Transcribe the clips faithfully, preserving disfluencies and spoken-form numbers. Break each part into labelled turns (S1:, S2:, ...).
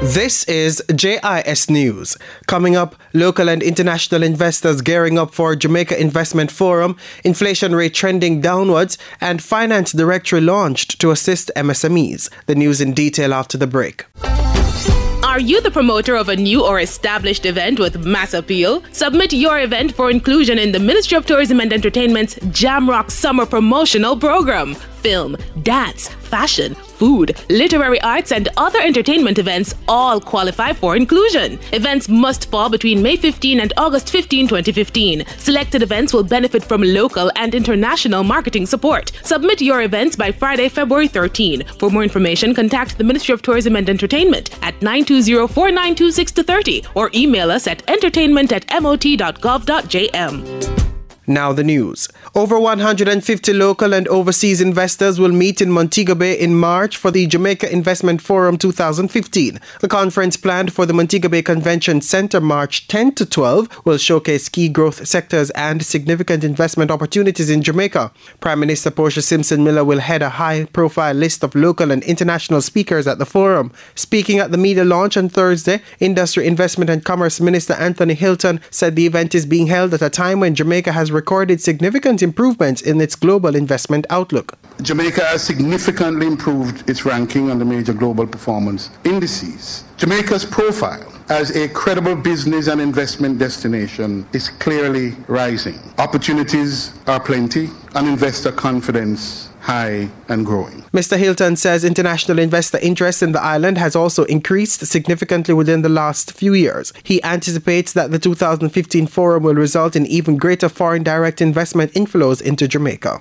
S1: This is J I S News. Coming up, local and international investors gearing up for Jamaica Investment Forum, inflation rate trending downwards, and finance directory launched to assist M S M Es. The news in detail after the break.
S2: Are you the promoter of a new or established event with mass appeal? Submit your event for inclusion in the Ministry of Tourism and Entertainment's Jamrock Summer Promotional Program. Film, dance, fashion, food, literary arts, and other entertainment events all qualify for inclusion. Events must fall between May fifteenth and August fifteenth, twenty fifteen. Selected events will benefit from local and international marketing support. Submit your events by Friday, February thirteenth. For more information, contact the Ministry of Tourism and Entertainment at nine two zero, four nine two, six two three zero or email us at entertainment at m o t dot gov dot j m.
S1: Now the news. Over one hundred fifty local and overseas investors will meet in Montego Bay in March for the Jamaica Investment Forum twenty fifteen. The conference planned for the Montego Bay Convention Center March tenth to twelfth will showcase key growth sectors and significant investment opportunities in Jamaica. Prime Minister Portia Simpson Miller will head a high-profile list of local and international speakers at the forum. Speaking at the media launch on Thursday, Industry, Investment and Commerce Minister Anthony Hilton said the event is being held at a time when Jamaica has recorded significant improvements in its global investment outlook.
S3: Jamaica has significantly improved its ranking on the major global performance indices. Jamaica's profile as a credible business and investment destination is clearly rising. Opportunities are plenty and investor confidence high and growing.
S1: Mister Hilton says international investor interest in the island has also increased significantly within the last few years. He anticipates that the two thousand fifteen forum will result in even greater foreign direct investment inflows into Jamaica.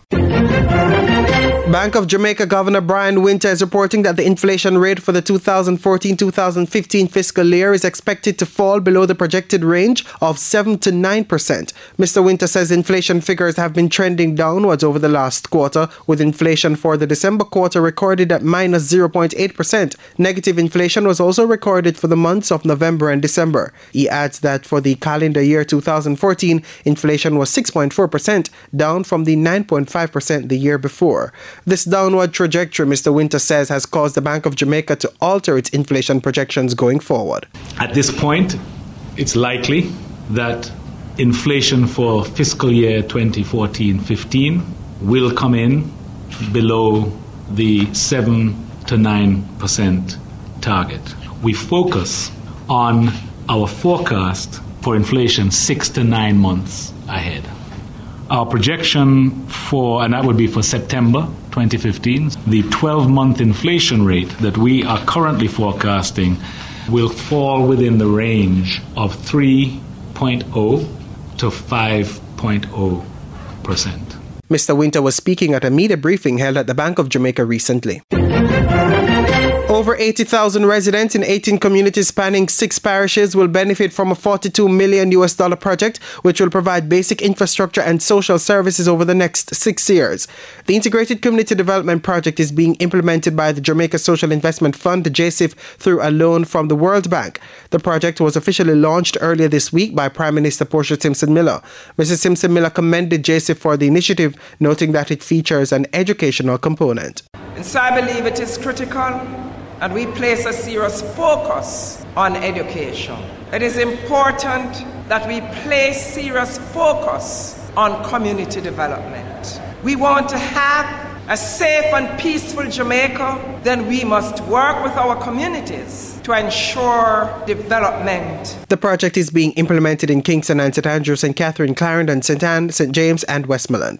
S1: Bank of Jamaica Governor Brian Winter is reporting that the inflation rate for the two thousand fourteen to two thousand fifteen fiscal year is expected to fall below the projected range of seven to nine percent. Mister Winter says inflation figures have been trending downwards over the last quarter, with inflation for the December quarter recorded at minus zero point eight percent. Negative inflation was also recorded for the months of November and December. He adds that for the calendar year two thousand fourteen, inflation was six point four percent, down from the nine point five percent the year before. This downward trajectory, Mister Winter says, has caused the Bank of Jamaica to alter its inflation projections going forward.
S4: At this point, it's likely that inflation for fiscal year twenty fourteen fifteen will come in below the seven to nine percent target. We focus on our forecast for inflation six to nine months ahead. Our projection for, and that would be for September twenty fifteen, the twelve-month inflation rate that we are currently forecasting will fall within the range of three point zero to five point zero percent.
S1: Mister Winter was speaking at a media briefing held at the Bank of Jamaica recently. Over eighty thousand residents in eighteen communities spanning six parishes will benefit from a forty-two million U S dollar project, which will provide basic infrastructure and social services over the next six years. The Integrated Community Development Project is being implemented by the Jamaica Social Investment Fund, J S I F, through a loan from the World Bank. The project was officially launched earlier this week by Prime Minister Portia Simpson Miller. Missus Simpson Miller commended J S I F for the initiative, noting that it features an educational component.
S5: And so I believe it is critical, and we place a serious focus on education. It is important that we place serious focus on community development. We want to have a safe and peaceful Jamaica, then we must work with our communities to ensure development.
S1: The project is being implemented in Kingston and Saint Andrews, Saint Catherine, Clarendon, Saint Anne, Saint James and Westmoreland.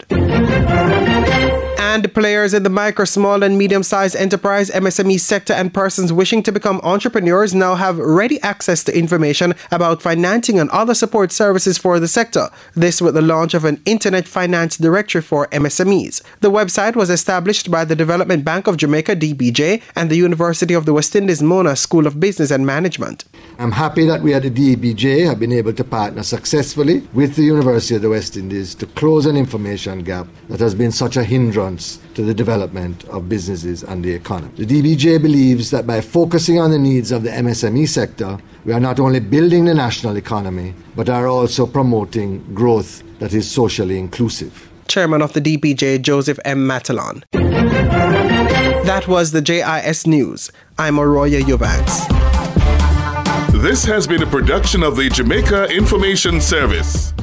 S1: And players in the micro, small and medium-sized enterprise, M S M E sector and persons wishing to become entrepreneurs now have ready access to information about financing and other support services for the sector. This with the launch of an Internet Finance Directory for M S M Es. The website was established by the Development Bank of Jamaica, D B J, and the University of the West Indies Mona School of Business and Management.
S6: I'm happy that we at the D B J have been able to partner successfully with the University of the West Indies to close an information gap that has been such a hindrance to the development of businesses and the economy. The D B J believes that by focusing on the needs of the M S M E sector, we are not only building the national economy, but are also promoting growth that is socially inclusive.
S1: Chairman of the D B J, Joseph M. Matalon. That was the J I S News. I'm Oroya Eubanks.
S7: This has been a production of the Jamaica Information Service.